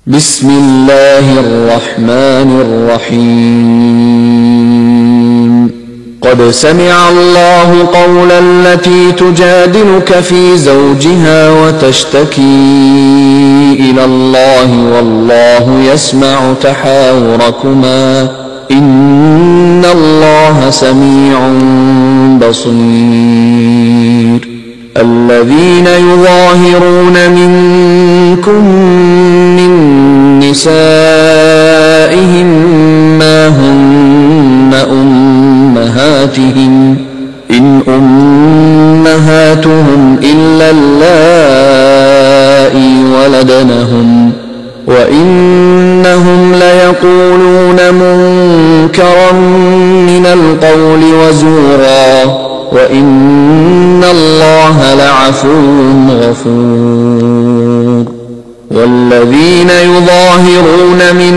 بسم الله الرحمن الرحيم قد سمع الله قول التي تجادلك في زوجها وتشتكي إلى الله والله يسمع تحاوركما إن الله سميع بصير الذين يظاهرون منكم من نسائهم ما هن أمهاتهم إن أمهاتهم إلا اللائي ولدنهم وإنهم ليقولون منكرا من القول وزورا وإن الله لعفو غفور والذين يظاهرون من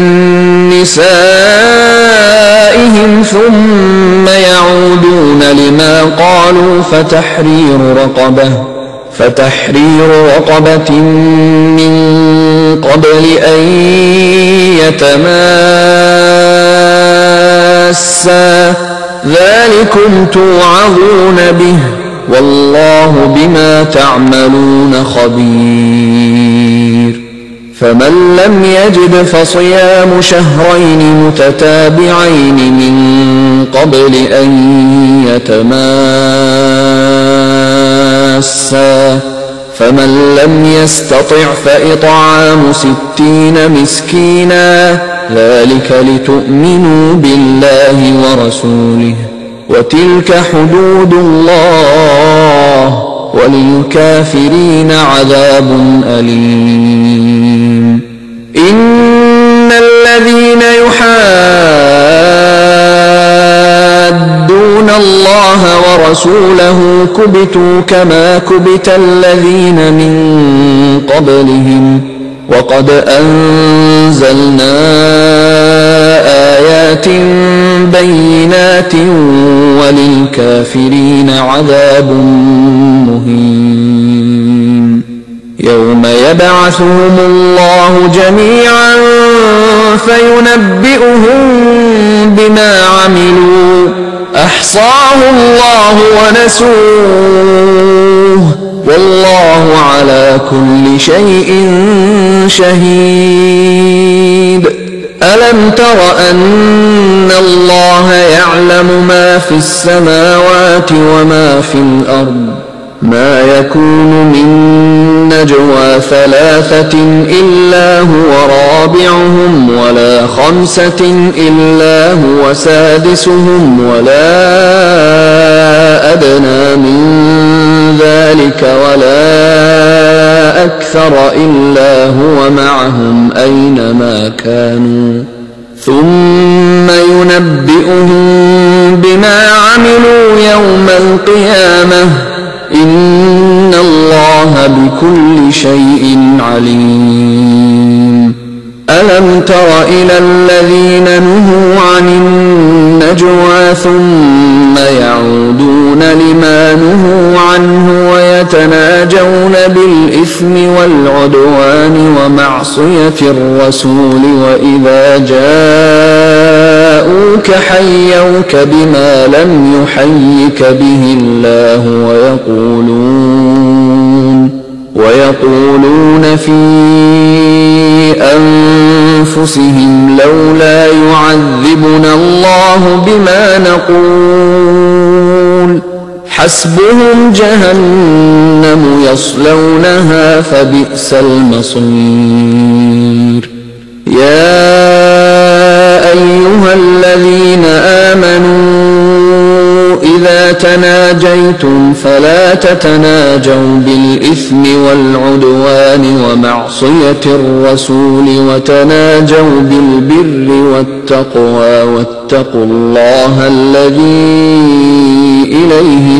نسائهم ثم يعودون لما قالوا فتحرير رقبة من قبل أن يتماسا ذلكم توعظون به والله بما تعملون خبير فمن لم يجد فصيام شهرين متتابعين من قبل أن يتماسا فمن لم يستطع فإطعام 60 مسكينا ذلك لتؤمنوا بالله ورسوله وتلك حدود الله وللكافرين عذاب أليم إن الذين يحادون الله ورسوله كبتوا كما كبت الذين من قبلهم وقد أنزلنا آيات بينات وللكافرين عذاب مهين يوم يبعثهم الله جميعا فينبئهم بما عملوا أحصاه الله ونسوه والله على كل شيء شهيد ألم تر أن الله يعلم ما في السماوات وما في الأرض ما يكون من نجوى 3 إلا هو رابعهم ولا 5 إلا هو سادسهم ولا أدنى من ذلك ولا أكثر إلا هو معهم أينما كانوا ثم ينبئهم بما عملوا يوم القيامة إن الله بكل شيء عليم ألم تر إلى الذين نهوا عن النجوى ثم يعودون لما نهوا عنه ويتناجون بالإثم والعدوان ومعصية الرسول وإذا جاءوك حيوك بما لم يحيك به الله ويقولون في أنفسهم لولا يعذبنا الله بما نقول حسبهم جهنم يصلونها فبئس المصير يا أيها الذين آمنوا إذا تناجيتم فلا تتناجوا بالإثم والعدوان ومعصية الرسول وتناجوا بالبر والتقوى واتقوا الله الذي إليه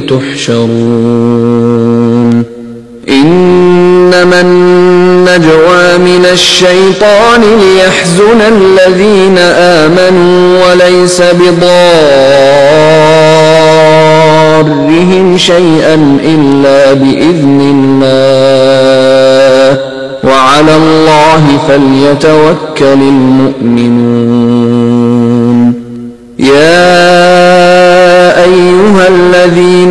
تحشرون إنما النجوى من الشيطان ليحزن الذين آمنوا وليس بضارهم شيئا إلا بإذن الله وعلى الله فليتوكل المؤمنون يا أيها الذين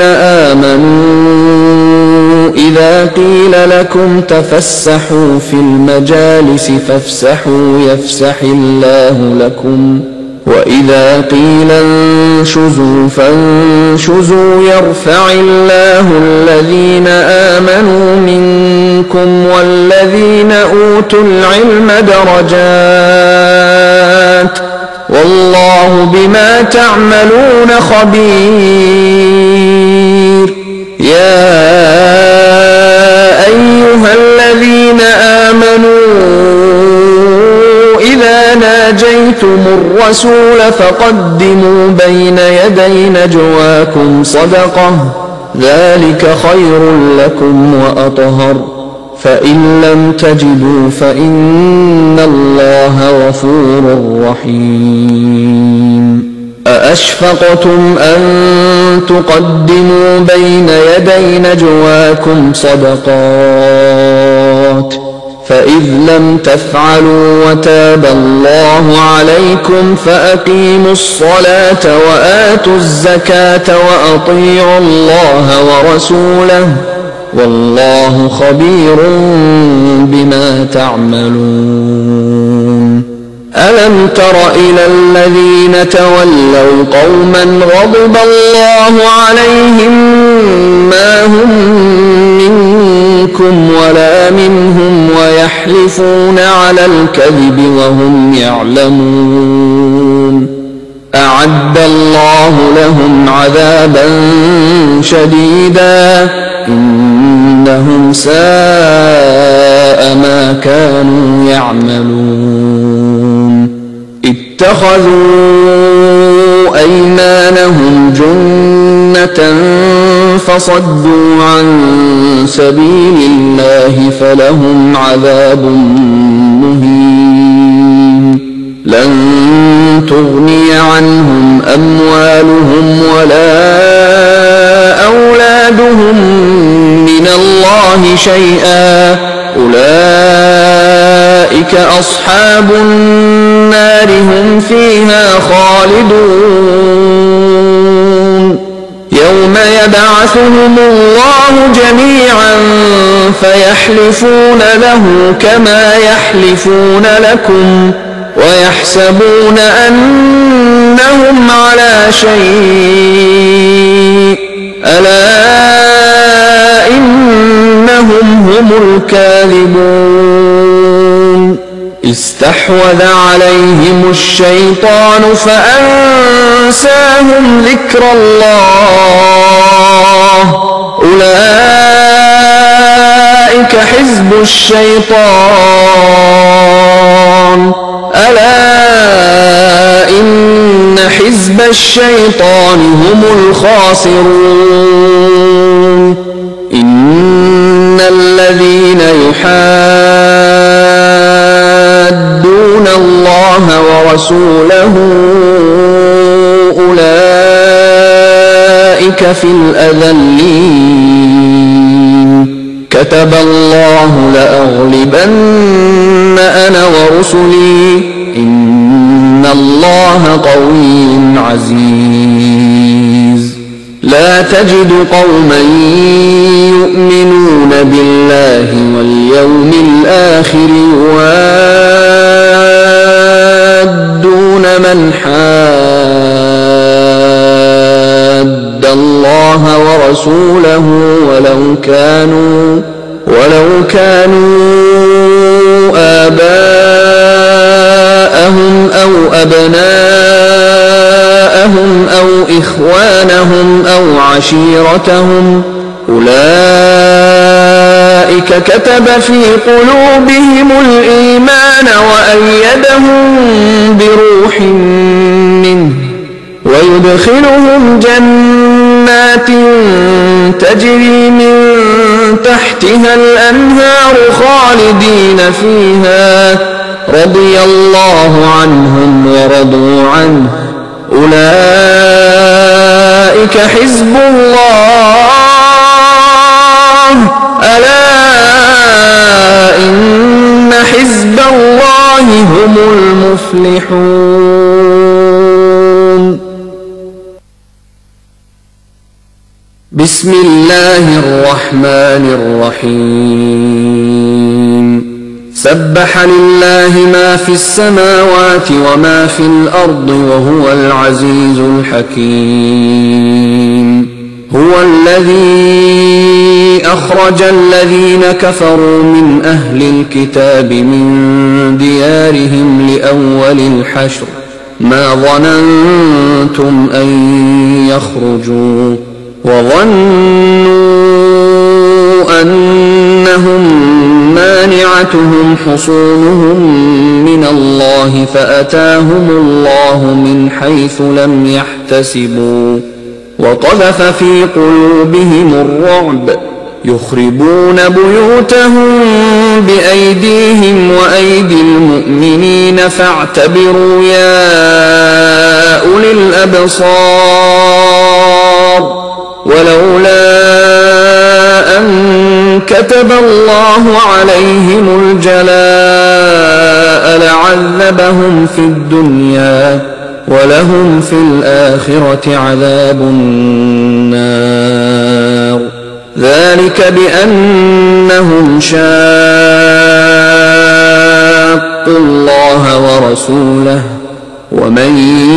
آمنوا إذا قيل لكم تفسحوا في المجالس فافسحوا يفسح الله لكم وإذا قيل انشزوا فانشزوا يرفع الله الذين آمنوا منكم والذين أوتوا العلم درجات والله بما تعملون خبير يا أيها الذين آمنوا إذا ناجيتم الرسول فقدموا بين يدي نجواكم صدقة ذلك خير لكم وأطهر فإن لم تجدوا فإن الله غفور رحيم أأشفقتم أن تقدموا بين يدي نجواكم صدقات فإذ لم تفعلوا وتاب الله عليكم فأقيموا الصلاة وآتوا الزكاة وأطيعوا الله ورسوله والله خبير بما تعملون ألم تر إلى الذين تولوا قوما غضب الله عليهم ما هم منكم ولا منهم ويحلفون على الكذب وهم يعلمون أعد الله لهم عذابا شديدا إنهم ساء ما كانوا يعملون اتخذوا أيمانهم جنة فصدوا عن سبيل الله فلهم عذاب مهين لن تغني عنهم أموالهم ولا أولادهم من الله شيئا أولئك أصحاب النار هم فيها خالدون يوم يبعثهم الله جميعا فيحلفون له كما يحلفون لكم ويحسبون أنهم على شيء ألا إنهم هم الكاذبون استحوذ عليهم الشيطان فأنساهم ذكر الله أولئك حزب الشيطان ألا إن حزب الشيطان هم الخاسرون إن الذين يحادون الله ورسوله أولئك في الأذلين كتب الله لأغلبن أنا ورسلي إن الله قوي عزيز لا تجد قوما يؤمنون بالله واليوم الآخر يوادون من حاد الله ورسوله ولو كانوا آباءهم أو أبناءهم أو إخوانهم أو عشيرتهم أولئك كتب في قلوبهم الإيمان وأيدهم بروح منه ويدخلهم جنات تجري من تحتها الأنهار خالدين فيها رضي الله عنهم ورضوا عنه أولئك حزب الله ألا إن حزب الله هم المفلحون. بسم الله الرحمن الرحيم. سبح لله ما في السماوات وما في الأرض وهو العزيز الحكيم. هو الذي أخرج الذين كفروا من أهل الكتاب من ديارهم لأول الحشر ما ظننتم أن يخرجوا وظنوا أنهم مانعتهم حصونهم من الله فأتاهم الله من حيث لم يحتسبوا وقذف في قلوبهم الرعب يخربون بيوتهم بأيديهم وأيدي المؤمنين فاعتبروا يا أولي الأبصار. ولولا أن كتب الله عليهم الجلاء لعذبهم في الدنيا ولهم في الآخرة عذاب النار. ذلك بأنهم شاقوا الله ورسوله ومن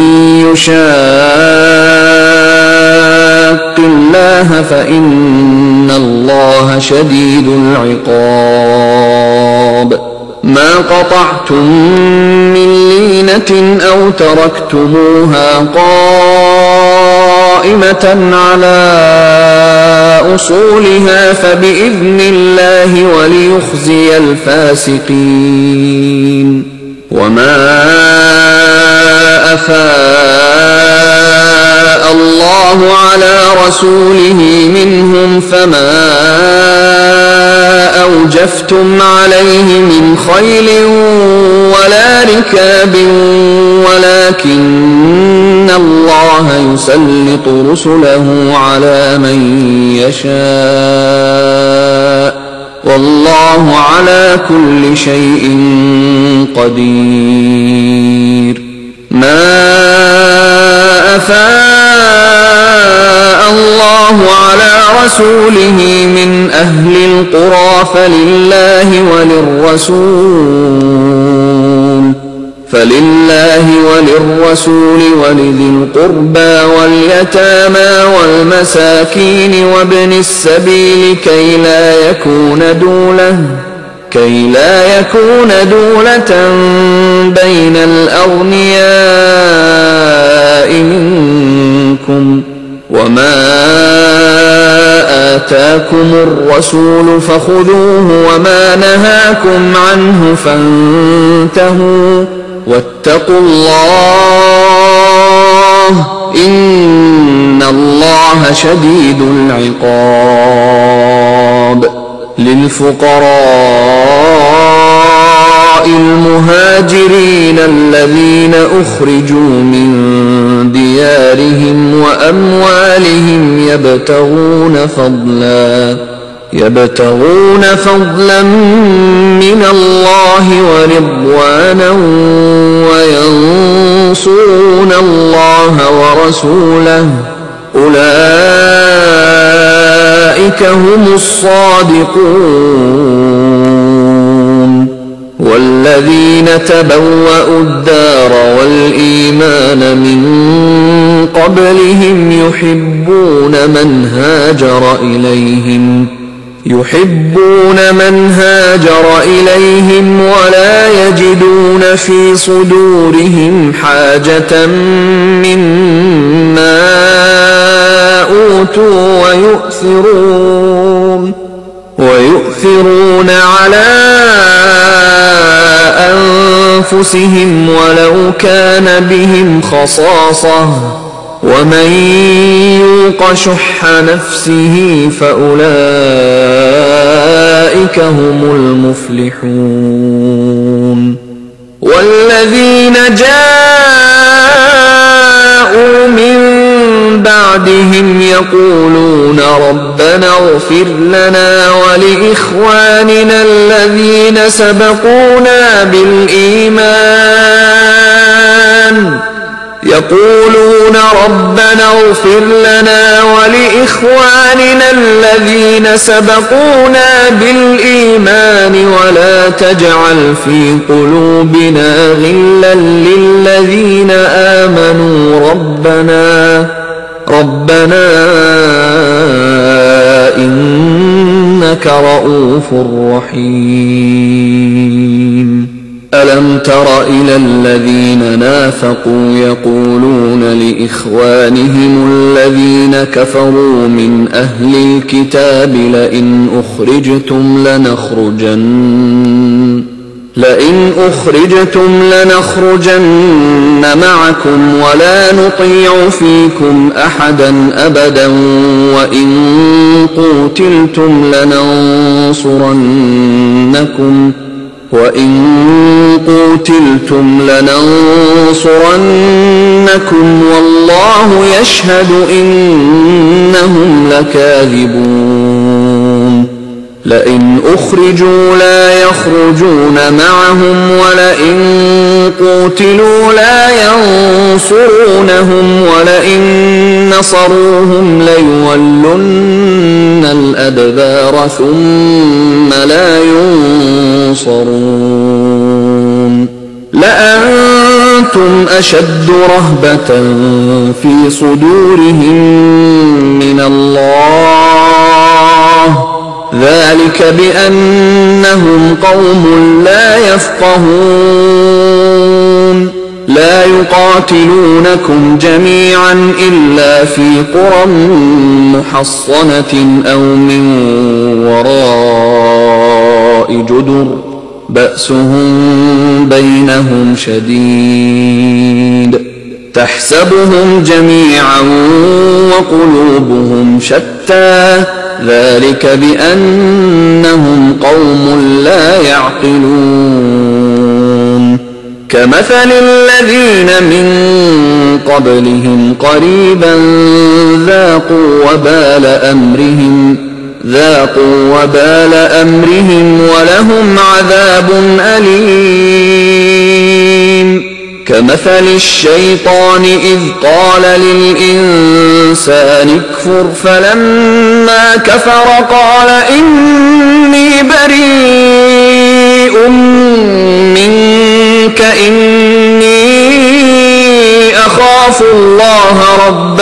يشاق الله فإن الله شديد العقاب. ما قطعتم من لينة أو تركتموها قائمة على أصولها فبإذن الله وليخزي الفاسقين. وما أفاء الله على رسوله منهم فما أوجفتم عليه من خيل ولا ركاب ولكن الله يسلط رسله على من يشاء والله على كل شيء قدير. ما أفاء الله على رسوله من أهل القرى فلله وللرسول ولذي القربى واليتامى والمساكين وابن السبيل كي لا يكون دولة بين الأغنياء منكم. وما آتاكم الرسول فخذوه وما نهاكم عنه فانتهوا واتقوا الله إن الله شديد العقاب. للفقراء المهاجرين الذين أخرجوا من ديارهم وأموالهم يبتغون فضلا من الله ورضوانا وينصرون الله ورسوله أولئك هم الصادقون. والذين تبوأوا الدار والإيمان من قبلهم يحبون من هاجر إليهم ولا يجدون في صدورهم حاجة مما أوتوا ويؤثرون على أنفسهم ولو كان بهم خصاصة ومن يوق شح نفسه فأولئك هم المفلحون. والذين جاءوا من بعدهم يقولون ربنا اغفر لنا ولإخواننا الذين الذين سبقونا بالإيمان يقولون ربنا اغفر لنا ولإخواننا الذين سبقونا بالإيمان ولا تجعل في قلوبنا غلا للذين آمنوا ربنا إنك رؤوف رحيم. ألم تر إلى الذين نافقوا يقولون لإخوانهم الذين كفروا من أهل الكتاب لئن أخرجتم لنخرجن معكم ولا نطيع فيكم أحدا أبدا وإن قوتلتم لننصرنكم والله يشهد إنهم لكاذبون. لئن أخرجوا لا يخرجون معهم ولئن قوتلوا لا ينصرونهم ولئن نصروهم ليولن الأدبار ثم لا ينصرون. لأنتم أشد رهبة في صدورهم من الله ذلك بأنهم قوم لا يفقهون. لا يقاتلونكم جميعا إلا في قرى محصنة أو من وراء جدر بأسهم بينهم شديد تحسبهم جميعا وقلوبهم شتى ذلك بأنهم قوم لا يعقلون. كمثل الذين من قبلهم قريبا ذاقوا وبال أمرهم ولهم عذاب أليم. كمثل الشيطان إذ قال للإنسان اكفر فلما كفر قال إني بريء منك إني أخاف الله رب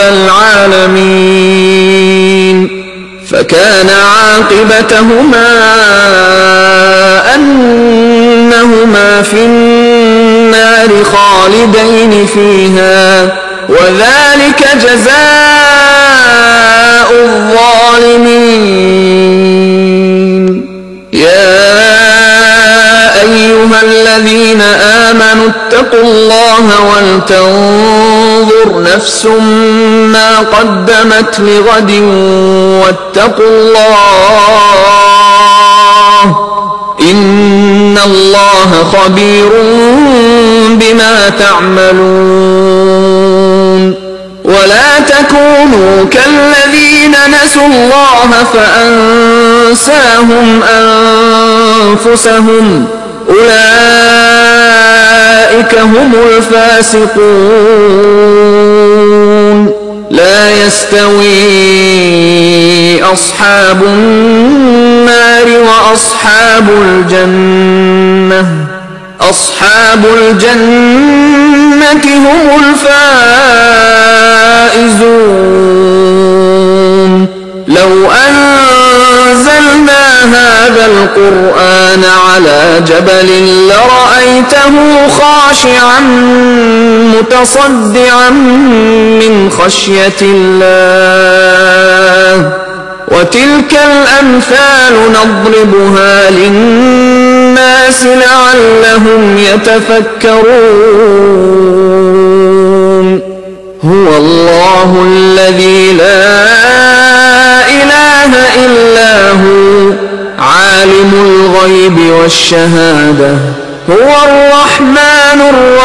العالمين. فكان عاقبتهما أنهما في النار خالدين فيها وذلك جزاء الظالمين. يا أيها الذين آمنوا اتقوا الله ولتنظر نفس ما قدمت لغد واتقوا الله إن الله خبير بما تعملون. ولا تكونوا كالذين نسوا الله فأنساهم أنفسهم أولئك هم الفاسقون. لا يستوي أصحاب النار وأصحاب الجنة هم الفائزون. لو أنزلنا هذا القرآن على جبل لرأيته خاشعا متصدعا من خشية الله. وتلك الأمثال نضربها للناس لعلهم يتفكرون. هو الله الذي لا إله إلا هو عالم الغيب والشهادة هو الرحمن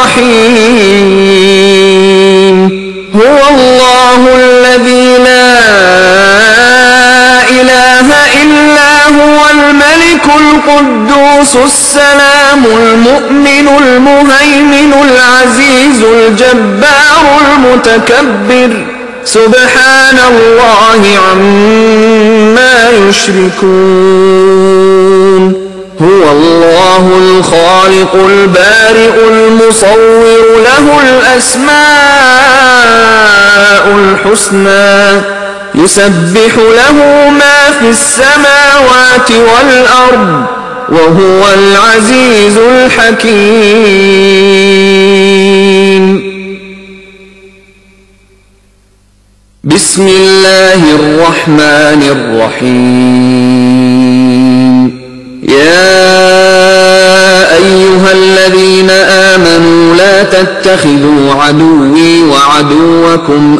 الرحيم. هو الله الذي لا إله إلا هو الملك القدوس السلام المؤمن المهيمن العزيز الجبار المتكبر سبحان الله عما يشركون هو الله الخالق البارئ المصور له الأسماء الحسنى يسبح له ما في السماوات والأرض وهو العزيز الحكيم بسم الله الرحمن الرحيم يا أيها الذين آمنوا لا تتخذوا عدوي وعدوكم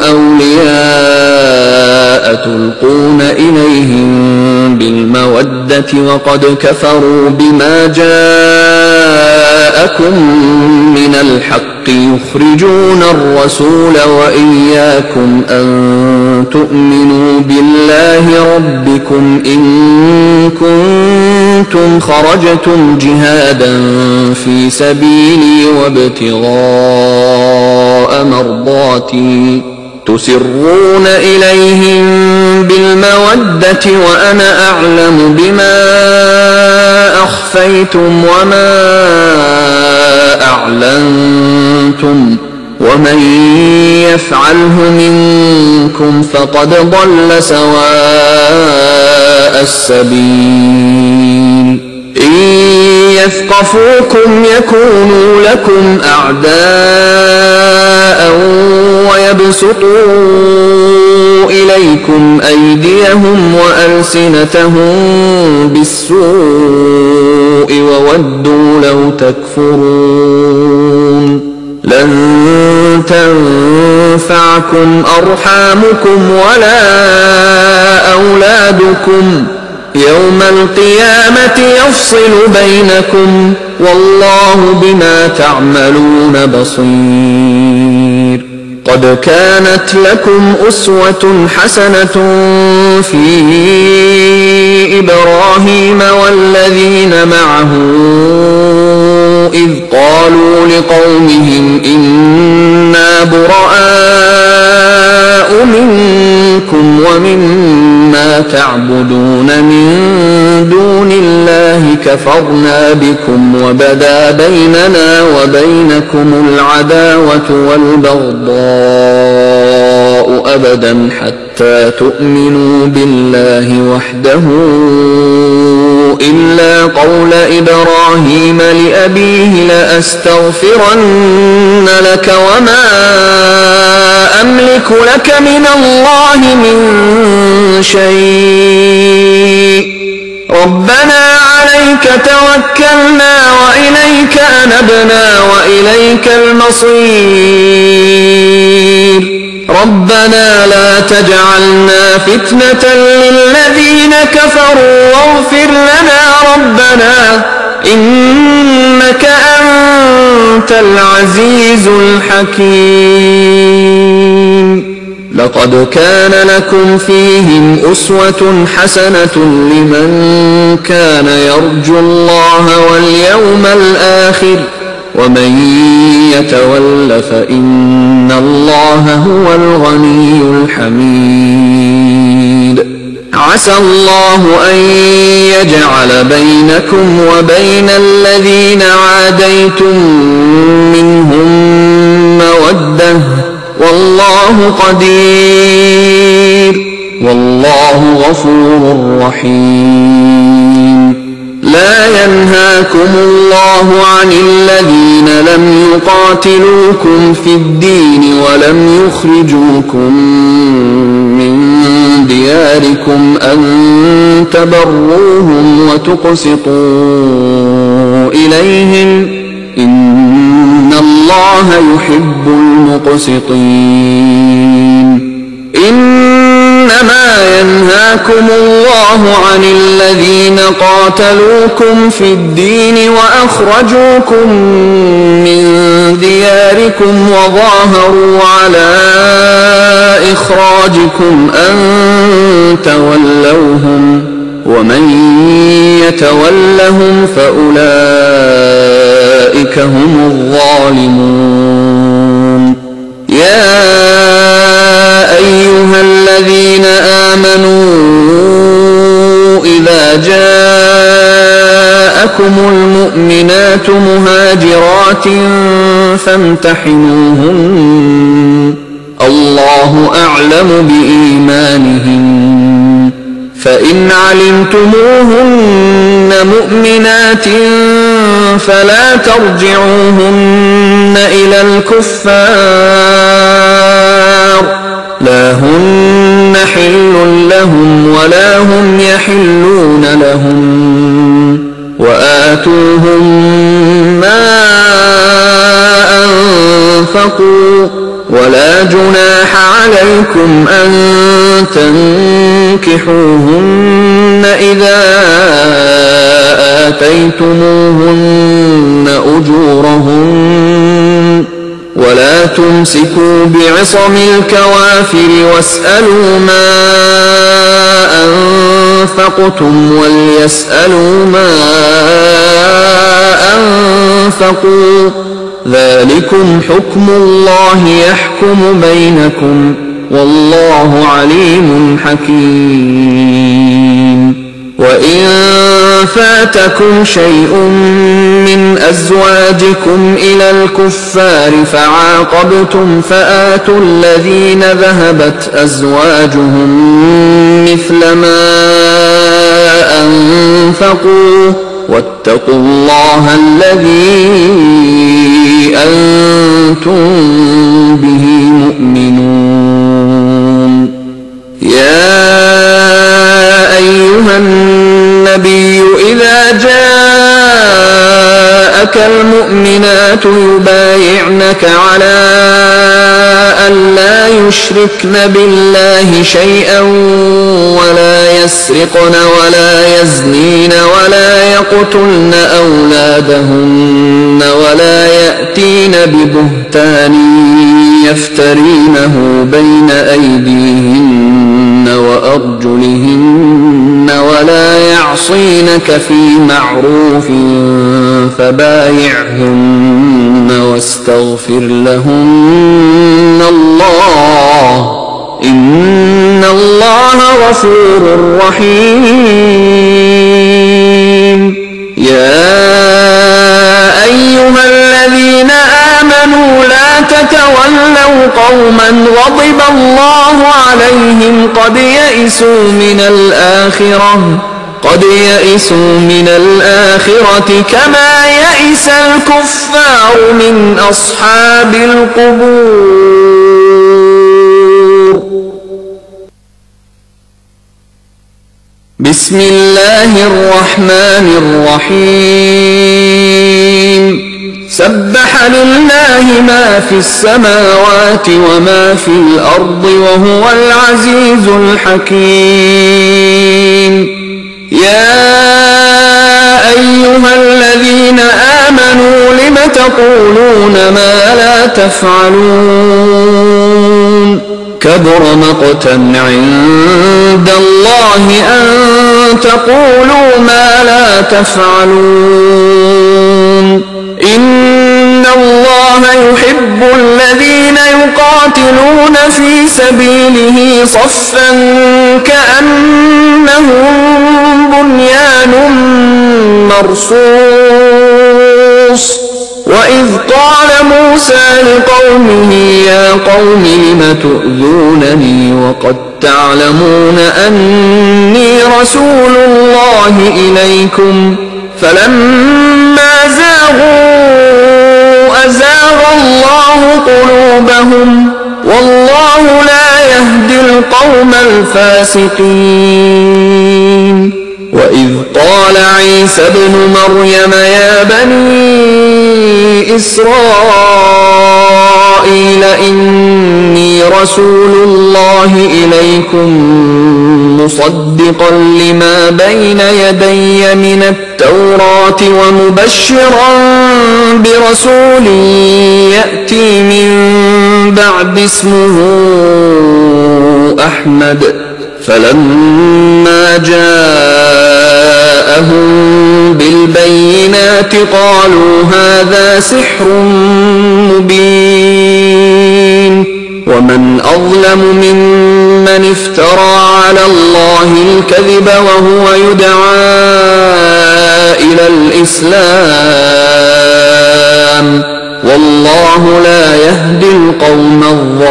أولياء تلقون إليهم بالمودة وقد كفروا بما جاءكم من الحق يخرجون الرسول وإياكم أن تؤمنوا بالله ربكم إن كنتم خرجتم جهادا في سبيلي وابتغاء مرضاتي تسرون إليهم بالمودة وأنا أعلم بما أخفيتم وما أعلنتم ومن يفعله منكم فقد ضل سواء السبيل إن يثقفوكم يكونوا لكم أعداء ويبسطوا إليكم أيديهم وألسنتهم بالسوء وودوا لو تكفرون لن تنفعكم أرحامكم ولا أولادكم يوم القيامة يفصل بينكم والله بما تعملون بصير قد كانت لكم أسوة حسنة في إبراهيم والذين معه إذ قالوا لقومهم إنا براء منكم ومما تعبدون من دون الله كفرنا بكم وبدا بيننا وبينكم العداوة والبغضاء أبدا حتى تؤمنوا بالله وحده إلا قول إبراهيم لأبيه لأستغفرن لك وما أملك لك من الله من شيء ربنا عليك توكلنا وإليك أنبنا وإليك المصير ربنا لا تجعلنا فتنة للذين كفروا واغفر لنا ربنا إنك أنت العزيز الحكيم لقد كان لكم فيهم أسوة حسنة لمن كان يرجو الله واليوم الآخر ومن يتول فإن الله هو الغني الحميد عسى الله أن يجعل بينكم وبين الذين عاديتم منهم مودة والله قدير والله غفور رحيم لا ينهاكم الله عن الذين لم يقاتلوكم في الدين ولم يخرجوكم من دياركم أن تبروهم وتقسطوا إليهم إن الله يحب المقسطين إنما ينهاكم الله عن الذين قاتلوكم في الدين وأخرجوكم من دياركم وظاهروا على إخراجكم أن تولوهم ومن يتولهم فأولئك هم الظالمون. يا أيها الذين آمنوا إذا جاءكم المؤمنات مهاجرات فامتحنوهن الله أعلم بإيمانهن فإن علمتموهن مؤمنات فلا ترجعوهن إلى الكفار لا هن حل لهم ولا هم يحلون لهم وآتوهم ما أنفقوا ولا جناح عليكم أن تنكحوهن إذا آتيتموهن أجورهن ولا تمسكوا بعصم الكوافر واسألوا ما أنفقتم وليسألوا ما أنفقوا ذلكم حكم الله يحكم بينكم والله عليم حكيم. وإن فاتكم شيء من أزواجكم إلى الكفار فعاقبتم فآتوا الذين ذهبت أزواجهم مثل ما أنفقوا واتقوا الله الذي أنتم به مؤمنون. يا أيها النبي إذا جاءك المؤمنات يبايعنك على أن لا يشركن بالله شيئا ولا يسرقن ولا يزنين ولا يقتلن أولادهن ولا يأتين ببهتان يفترينه بين أيديهن وأرجلهن ولا يعصينك في معروف فبايعهن واستغفر لهن الله إن الله غفور رحيم. يا أيها الذين آمنوا لا تتولوا قوما غضب الله عليهم قد يئسوا من الآخرة كما يئس الكفار من أصحاب القبور. بسم الله الرحمن الرحيم. سبح لله ما في السماوات وما في الأرض وهو العزيز الحكيم. يا أيها الذين آمنوا لم تقولون ما لا تفعلون كبر مقتا عند الله أن تقولوا ما لا تفعلون. إن الله يحب الذين يقاتلون في سبيله صفا كأنهم بنيان مرصوص. وإذ قال موسى لقومه يا قوم لم تؤذونني وقد تعلمون أني رسول الله إليكم فلما زاغوا أزاغ الله قلوبهم والله لا يهدي القوم الفاسقين. وإذ قال عيسى ابن مريم يا بني إسرائيل إني رسول الله إليكم مصدقا لما بين يدي من التوراة ومبشرا برسول يأتي من بعد اسمه أحمد فلما جاءهم بالبينات قالوا هذا سحر مبين ومن أظلم ممن افترى على الله الكذب وهو يدعى إلى الإسلام والله لا يهدي القوم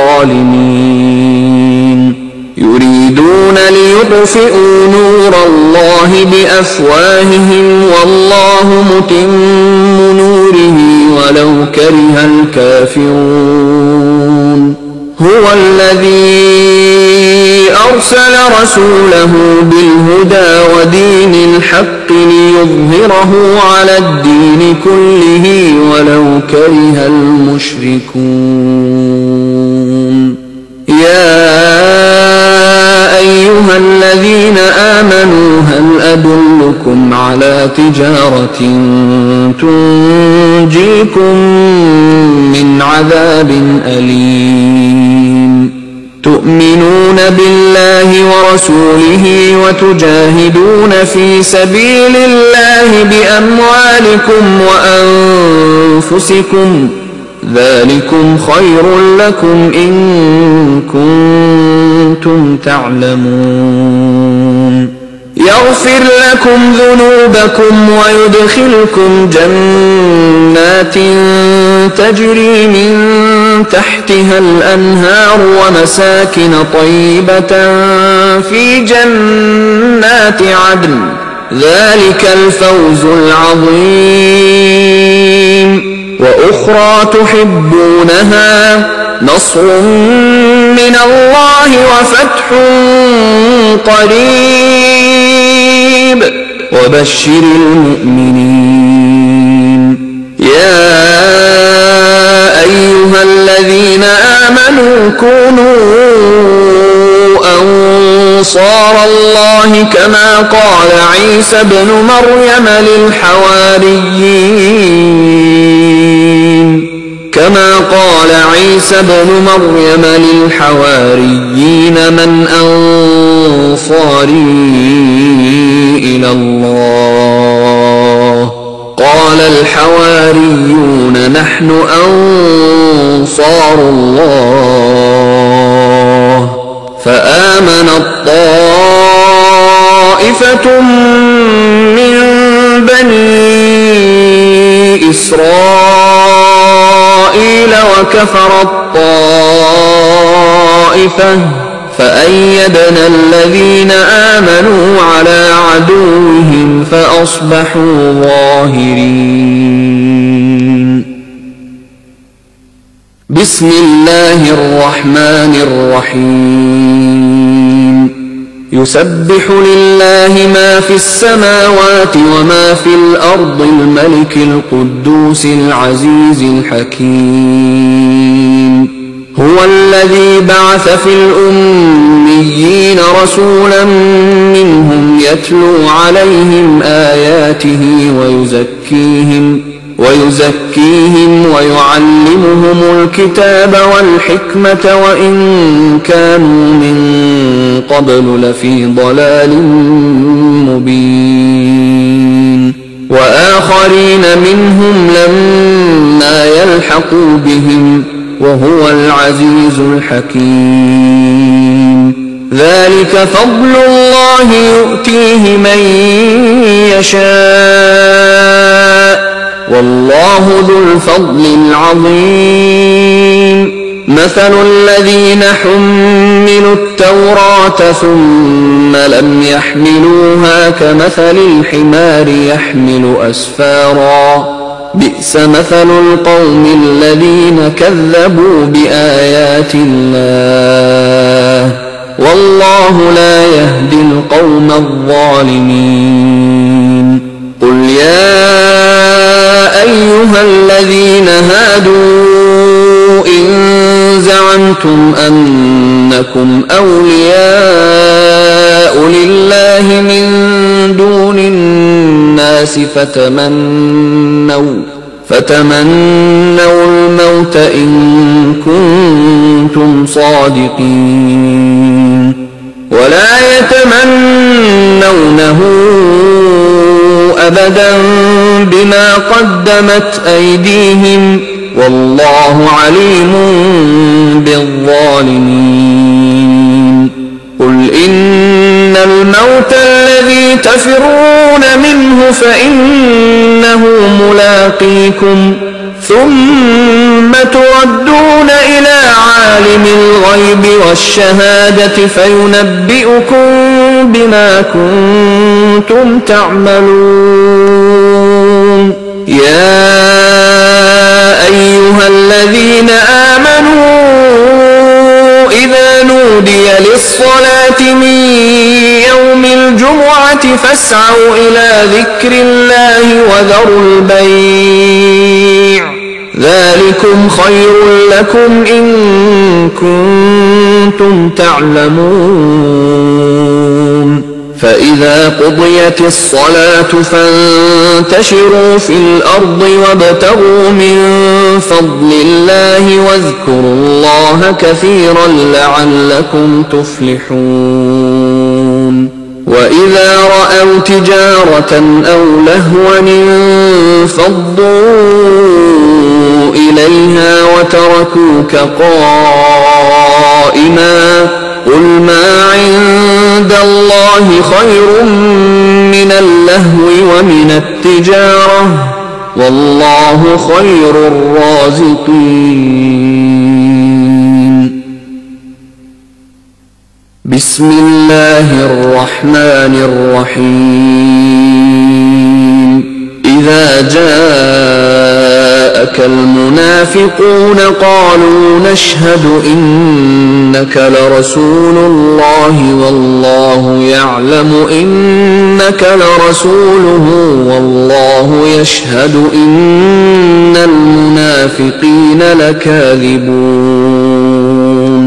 الظالمين يريدون ليطفئوا نور الله بأفواههم والله متم نوره ولو كره الكافرون هو الذي أرسل رسوله بالهدى ودين الحق ليظهره على الدين كله ولو كره المشركون يا أيها الذين آمنوا هل أدلكم على تجارة تنجيكم من عذاب أليم تؤمنون بالله ورسوله وتجاهدون في سبيل الله بأموالكم وأنفسكم ذلكم خير لكم إن كنتم تعلمون يغفر لكم ذنوبكم ويدخلكم جنات تجري من تحتها الأنهار ومساكن طيبة في جنات عدن ذلك الفوز العظيم وأخرى تحبونها نصر من الله وفتح قريب وبشر المؤمنين يا أيها الذين آمنوا كونوا أنصار الله كما قال عيسى ابن مريم للحواريين من أنصاري إلى الله قال الحواريون نحن أنصار الله فآمنت طائفة من بني إسرائيل وكفرت طائفة فأيدنا الذين آمنوا على عدوهم فأصبحوا ظاهرين بسم الله الرحمن الرحيم يسبح لله ما في السماوات وما في الأرض الملك القدوس العزيز الحكيم هو الذي بعث في الأميين رسولا منهم يتلو عليهم آياته ويزكيهم ويعلمهم الكتاب والحكمة وإن كانوا من قبل لفي ضلال مبين وآخرين منهم لما يلحقوا بهم وهو العزيز الحكيم ذلك فضل الله يؤتيه من يشاء والله ذو الفضل العظيم مثل الذين حملوا التوراة ثم لم يحملوها كمثل الحمار يحمل أسفارا بئس مثل القوم الذين كذبوا بآيات الله والله لا يهدي القوم الظالمين قل يا أيها الذين هادوا إن زعمتم أنكم أولياء لله من دون الناس فتمنوا الموت إن كنتم صادقين ولا يتمنونه أبدا بما قدمت أيديهم والله عليم بالظالمين. قل إن الموت الذي تفرون منه فإنه ملاقيكم ثم تردون إلى عالم الغيب والشهادة فينبئكم بما كنتم تعملون. يا أيها الذين آمنوا إذا نودي للصلاة من يوم الجمعة فاسعوا إلى ذكر الله وذروا البيع ذلكم خير لكم إن كنتم تعلمون. فإذا قضيت الصلاة فانتشروا في الأرض وابتغوا من فضل الله واذكروا الله كثيرا لعلكم تفلحون. وإذا رأوا تجارة أو لهوا انفضوا إليها وتركوك قائما قل ما عند الله خير من اللهو ومن التجارة والله خير الرازقين. بسم الله الرحمن الرحيم. إذا جاءك المنافقون قالوا نشهد إنك لرسول الله والله يعلم إنك لرسوله والله يشهد إن المنافقين لكاذبون.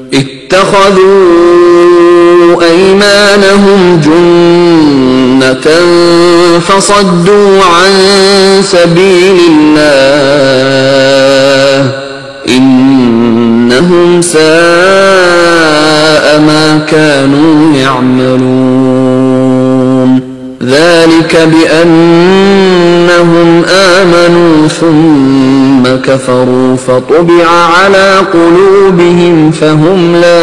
اتخذوا أيمانهم جنة فصدوا عن سبيل الله إنهم ساء ما كانوا يعملون. ذلك بأنهم آمنوا ثم كفروا فطبع على قلوبهم فهم لا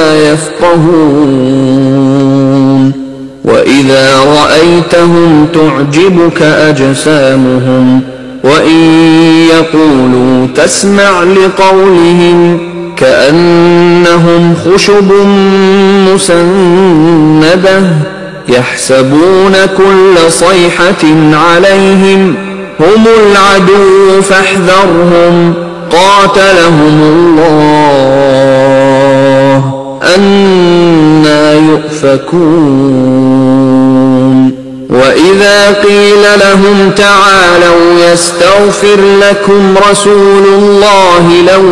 يفقهون. وإذا رأيتهم تعجبك أجسامهم وإن يقولوا تسمع لقولهم كأنهم خشب مسندة يحسبون كل صيحة عليهم هم العدو فاحذرهم قاتلهم الله أنى يؤفكون. وإذا قيل لهم تعالوا يستغفر لكم رسول الله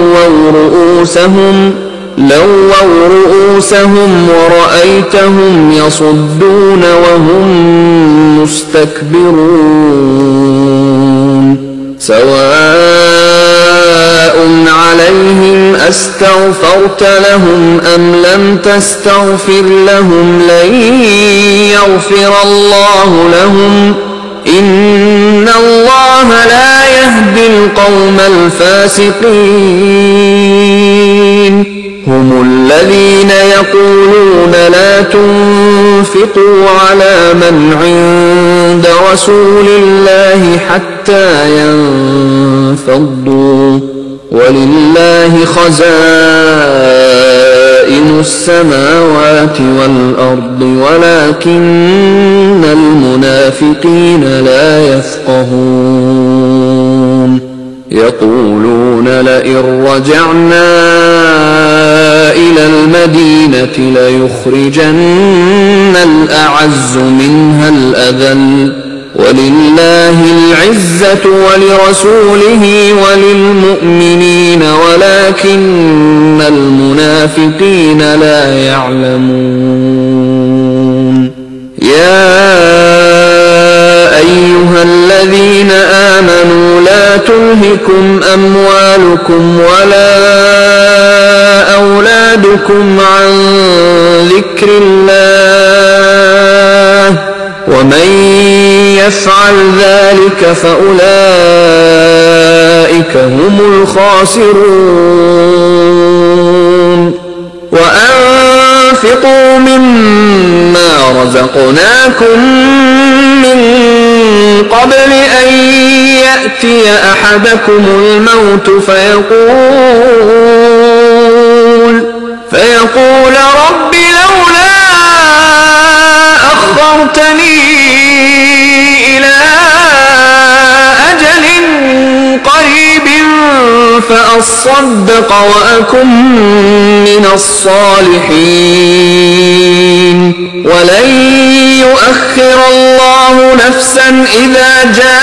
لووا رؤوسهم ورأيتهم يصدون وهم مستكبرون. سواء عليهم أستغفرت لهم أم لم تستغفر لهم لن يغفر الله لهم إن الله لا يهدي القوم الفاسقين. هم الذين يقولون لا تنفقوا على من عند رسول الله حتى ينفضوا ولله خزائن السماوات والأرض ولكن المنافقين لا يفقهون. يقولون لئن رجعنا إلى المدينة ليخرجن الأعز منها الأذل ولله العزة ولرسوله وللمؤمنين ولكن المنافقين لا يعلمون. يا أيها الذين آمنوا لا تلهكم أموالكم ولا أولادكم صدوكم عن ذكر الله ومن يفعل ذلك فأولئك هم الخاسرون وأنفقوا مما رزقناكم من قبل أن يأتي أحدكم الموت فيقول رب لولا أخرتني إلى أجل قريب فأصدق وأكن من الصالحين ولن يؤخر الله نفسا إذا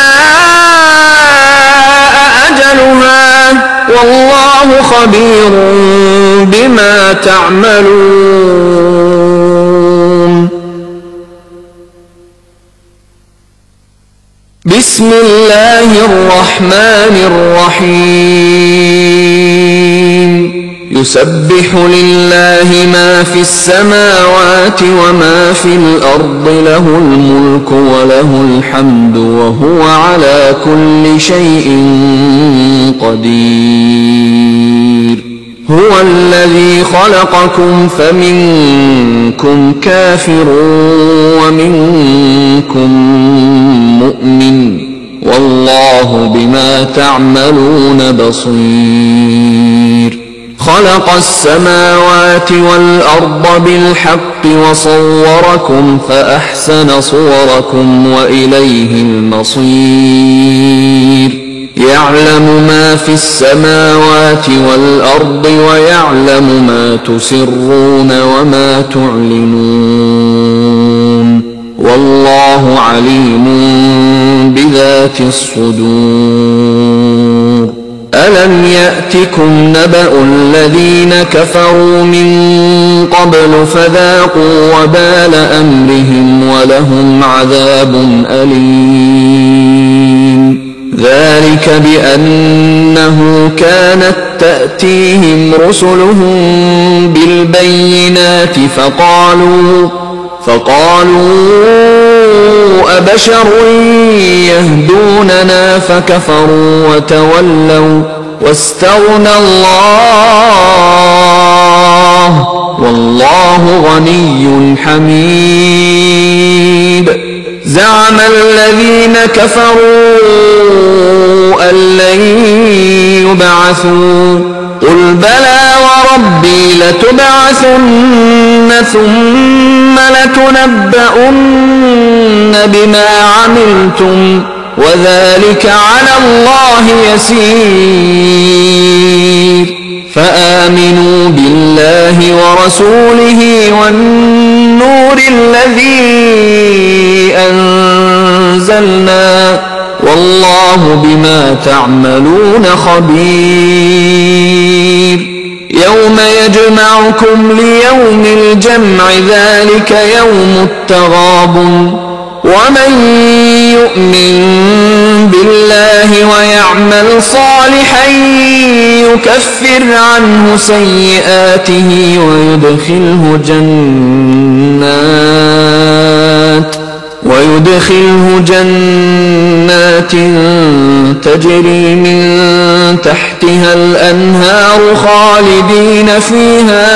جاء أجلها والله خبير بما تعملون. بسم الله الرحمن الرحيم يسبح لله ما في السماوات وما في الأرض له الملك وله الحمد وهو على كل شيء قدير. هو الذي خلقكم فمنكم كافر ومنكم مؤمن والله بما تعملون بصير. خلق السماوات والأرض بالحق وصوركم فأحسن صوركم وإليه المصير. يعلم ما في السماوات والأرض ويعلم ما تسرون وما تعلنون والله عليم بذات الصدور. ألم يأتكم نبأ الذين كفروا من قبل فذاقوا وبال أمرهم ولهم عذاب أليم. ذلك بأنه كانت تأتيهم رسلهم بالبينات فقالوا أبشر يهدوننا فكفروا وتولوا واستغنى الله والله غني حميد. زعم الذين كفروا أن لن يبعثوا قل بلى وربي لتبعثن ثم لتنبؤن بما عملتم وذلك على الله يسير. فآمنوا بالله ورسوله والنور الذي أنزلنا والله بما تعملون خبير. يوم يجمعكم ليوم الجمع ذلك يوم التغابن ومن يؤمن بالله ويعمل صالحا يكفر عنه سيئاته ويدخله جنات تجري من تحتها الأنهار خالدين فيها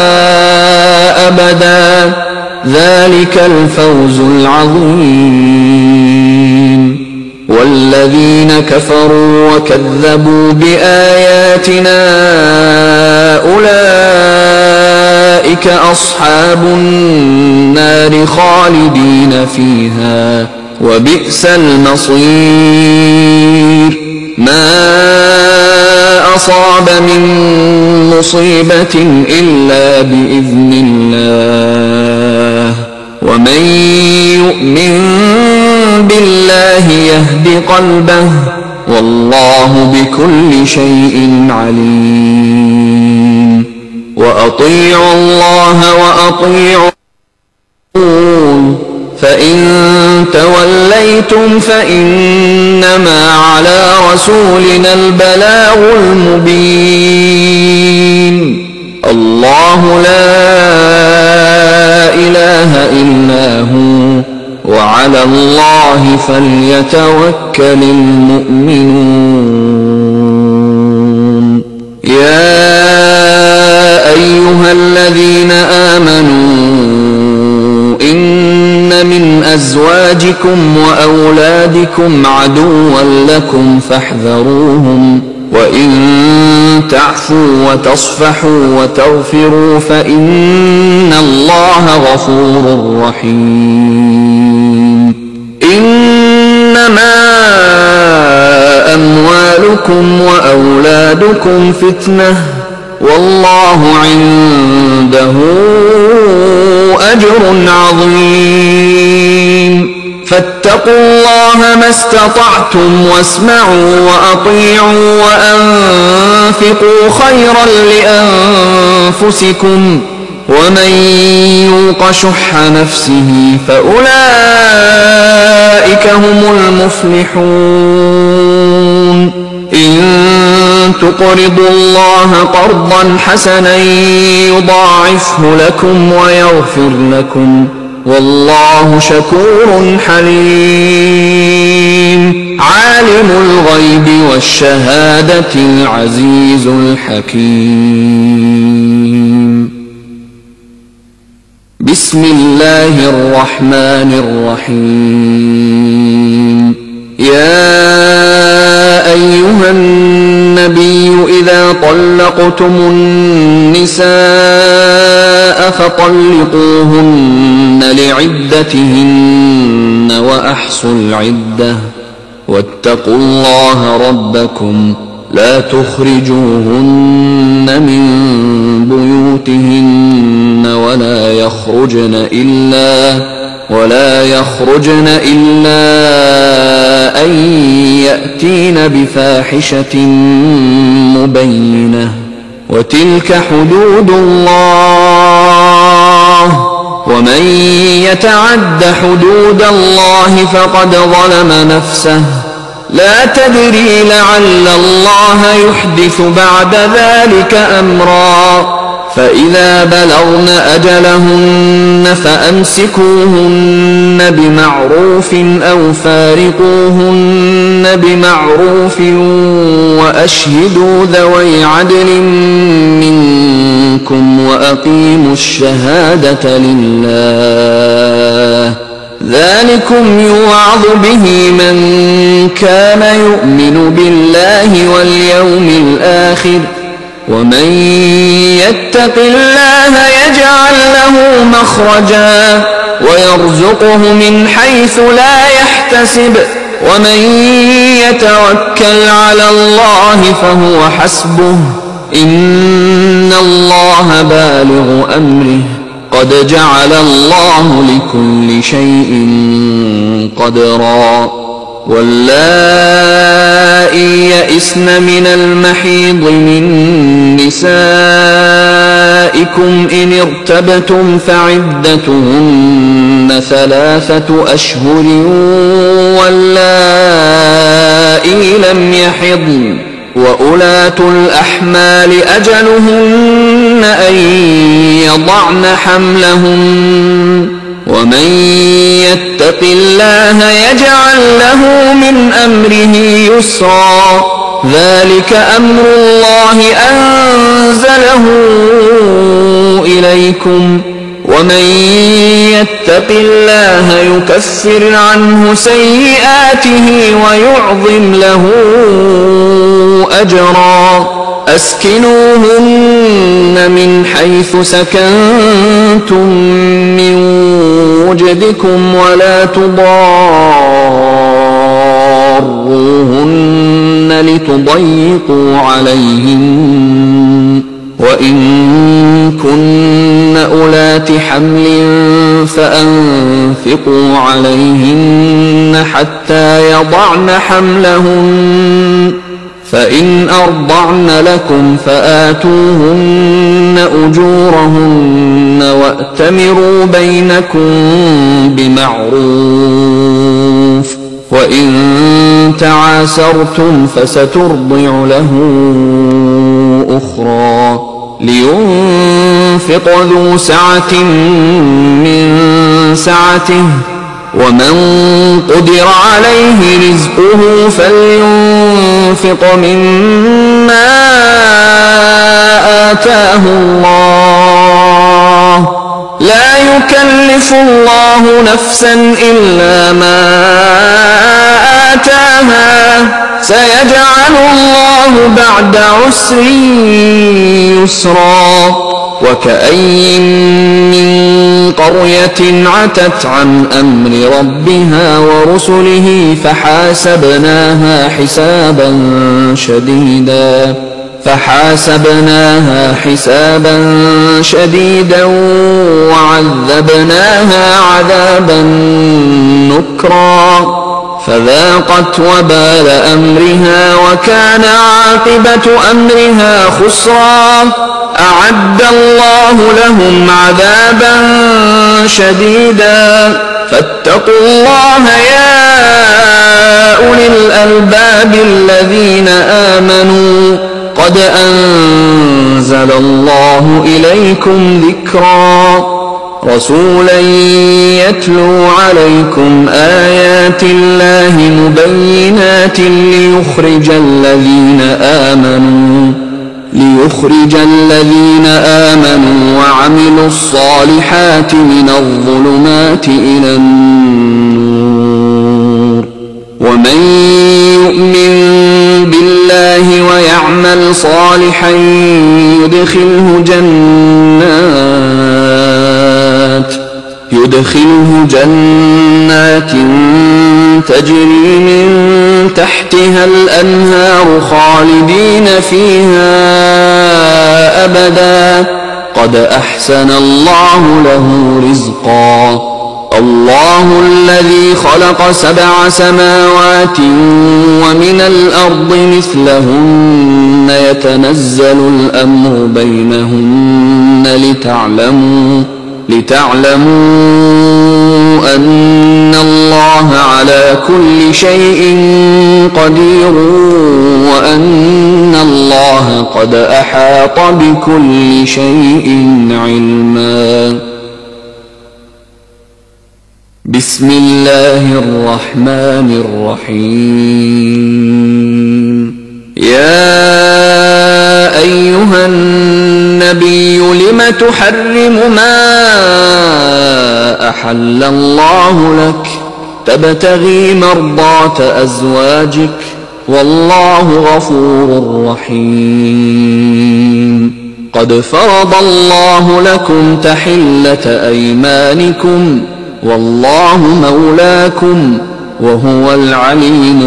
أبدا ذلك الفوز العظيم. والذين كفروا وكذبوا بآياتنا أولئك أصحاب النار خالدين فيها وبئس المصير. ما أصاب من مصيبة إلا بإذن الله ومن يؤمن بالله يهد قلبه والله بكل شيء عليم. وأطيعوا الله وأطيعوا فإن توليتم فإنما على رسولنا البلاغ المبين. الله فليتوكل المؤمنون. يا أيها الذين آمنوا إن من أزواجكم وأولادكم عدوا لكم فاحذروهم، وإن تعفوا وتصفحوا وتغفروا فإن الله غفور رحيم. إنما أموالكم وأولادكم فتنة والله عنده أجر عظيم. فاتقوا الله ما استطعتم واسمعوا وأطيعوا وأنفقوا خيرا لأنفسكم ومن يوق شح نفسه فأولئك هم المفلحون. إن تقرضوا الله قرضا حسنا يضاعفه لكم ويغفر لكم والله شكور حليم. عالم الغيب والشهادة العزيز الحكيم. بسم الله الرحمن الرحيم. يا أيها النبي إذا طلقتم النساء فطلقوهن لعدتهن وأحصوا العدة واتقوا الله ربكم لا تخرجوهن من بيوتهن ولا يخرجن إلا أن يأتين بفاحشة مبينة وتلك حدود الله ومن يتعد حدود الله فقد ظلم نفسه لا تدري لعل الله يحدث بعد ذلك أمرا. فإذا بلغن أجلهن فأمسكوهن بمعروف أو فارقوهن بمعروف وأشهدوا ذوي عدل منكم وأقيموا الشهادة لله ذلكم يوعظ به من كان يؤمن بالله واليوم الآخر ومن يتق الله يجعل له مخرجا ويرزقه من حيث لا يحتسب ومن يتوكل على الله فهو حسبه إن الله بالغ أمره قد جعل الله لكل شيء قدرا. واللائي يئسن من المحيض من نسائكم إن ارتبتم فعدتهن 3 أشهر واللائي لم يحضن وأولاة الأحمال أجلهن أن يضعن حملهن ومن يتق الله يجعل له من أمره يسرا. ذلك أمر الله أنزله إليكم ومن يتق الله يكفر عنه سيئاته ويعظم له أجرا. أسكنوهن من حيث سكنتم من وجدكم ولا تضاروهن لتضيقوا عليهن وإن كن أولات حمل فأنفقوا عليهن حتى يضعن حملهن فإن أرضعن لكم فآتوهن أجورهن وأتمروا بينكم بمعروف وإن تعاسرتم فسترضع له أخرى. لينفق ذو سعة من سعته ومن قدر عليه رزقه فلينفق مما آتاه الله لا يكلف الله نفسا إلا ما آتاها سيجعل الله بعد عسر يسرا وكأي من قرية عتت عن أمر ربها ورسله فحاسبناها حسابا شديدا وعذبناها عذابا نكرا فذاقت وبال أمرها وكان عاقبة أمرها خسرا أعد الله لهم عذابا شديدا فاتقوا الله يا أولي الألباب الذين آمنوا قد أنزل الله إليكم ذكرا رسولا يتلو عليكم آيات الله مبينات ليخرج الذين آمنوا وعملوا الصالحات من الظلمات إلى النور ومن يؤمن بالله ويعمل صالحا يدخله جنات تجري من تحتها الأنهار خالدين فيها أبدا قد أحسن الله له رزقا الله الذي خلق 7 سماوات ومن الأرض مثلهن يتنزل الأمر بينهن لتعلموا أن الله على كل شيء قدير وأن الله قد أحاط بكل شيء علما بسم الله الرحمن الرحيم يا أيها النبي لم تحرم ما أحل الله لك تبتغي مرضات أزواجك والله غفور رحيم قد فرض الله لكم تحلة أيمانكم والله مولاكم وهو العليم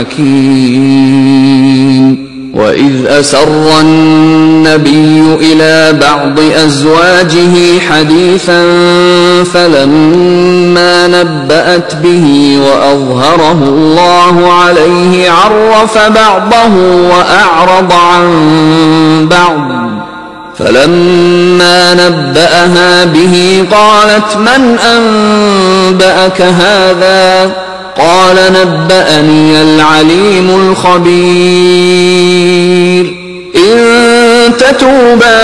الحكيم وإذ أسر النبي إلى بعض أزواجه حديثا فلما نبأت به وأظهره الله عليه عرف بعضه وأعرض عن بعض فلما نبأها به قالت من أنبأك هذا قال نبأني العليم الخبير إن تتوبا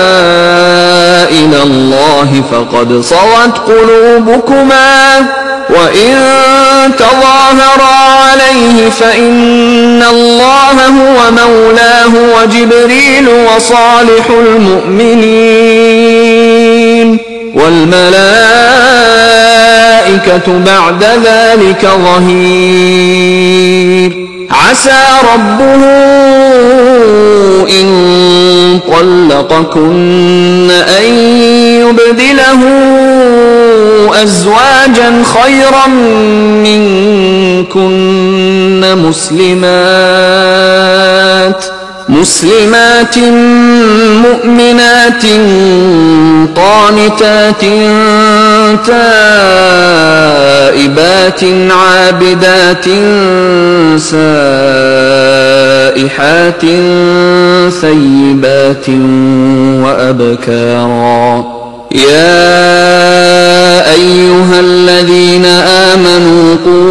إلى الله فقد صغت قلوبكما وإن تظاهرا عليه فإن الله هو مولاه وجبريل وصالح المؤمنين والملائكة بعد ذلك ظهير عسى ربه إن طلقكن أن يبدله أزواجا خيرا منكن مسلمات مؤمنات قانتات تائبات عابدات سائحات ثيبات وأبكارا يا أيها الذين آمنوا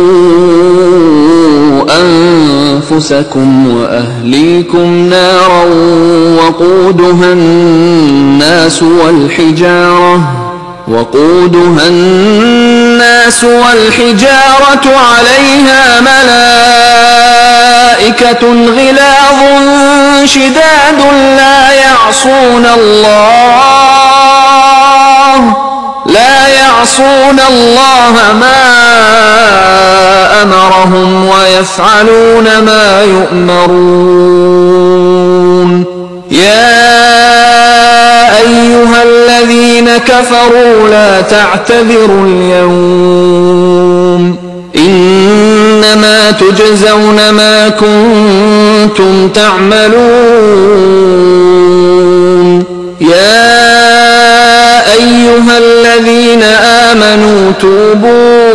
قوا أنفسكم وأهليكم نارا وقودها الناس والحجارة الناس والحجارة عليها ملائكة غلاظ شداد لا يعصون الله ما أمرهم ويفعلون ما يؤمرون يا أيها الذين كفروا لا تعتذروا اليوم إنما تجزون ما كنتم تعملون يا أيها الذين آمنوا توبوا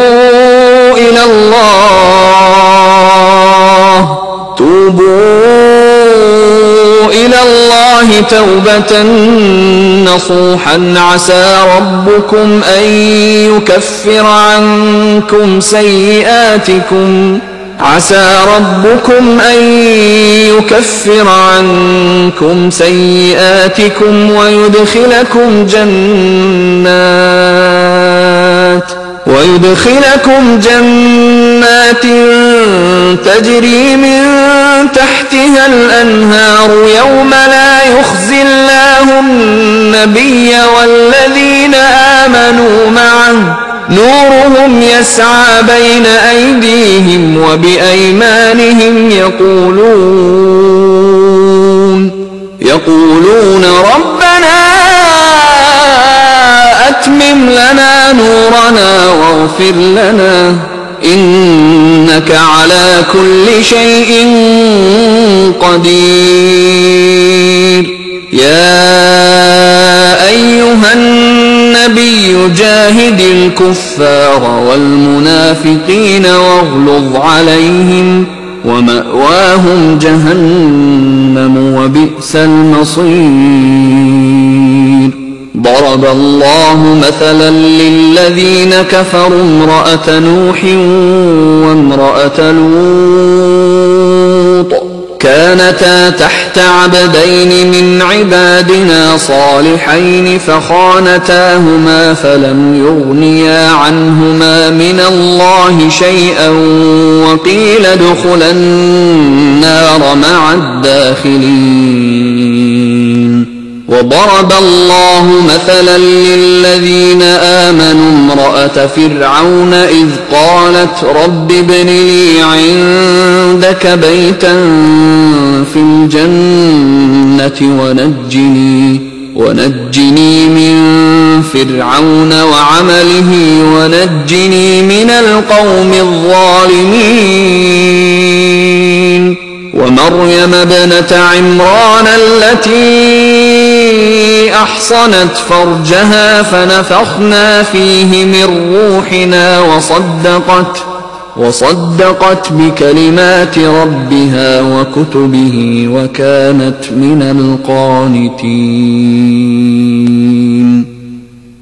إلى الله توبة نصوحا عسى ربكم أن يكفر عنكم سيئاتكم ويدخلكم جنات تجري من تحتها الأنهار يوم لا يخزي الله النبي والذين آمنوا معه نورهم يسعى بين أيديهم وبأيمانهم يقولون ربنا أتمم لنا نورنا واغفر لنا إنك على كل شيء قدير يا أيها النبي جاهد الكفار والمنافقين واغلظ عليهم ومأواهم جهنم وبئس المصير ضرب الله مثلا للذين كفروا امرأة نوح وامرأة لوط كانتا تحت عبدين من عبادنا صالحين فخانتاهما فلم يغنيا عنهما من الله شيئا وقيل ادخلا النار مع الداخلين وضرب الله مثلا للذين آمنوا امرأة فرعون إذ قالت رب ابن لي عندك بيتا في الجنة ونجني من فرعون وعمله ونجني من القوم الظالمين ومريم ابنة عمران التي أحصنت فرجها فنفخنا فيه من روحنا وصدقت بكلمات ربها وكتبه وكانت من القانتين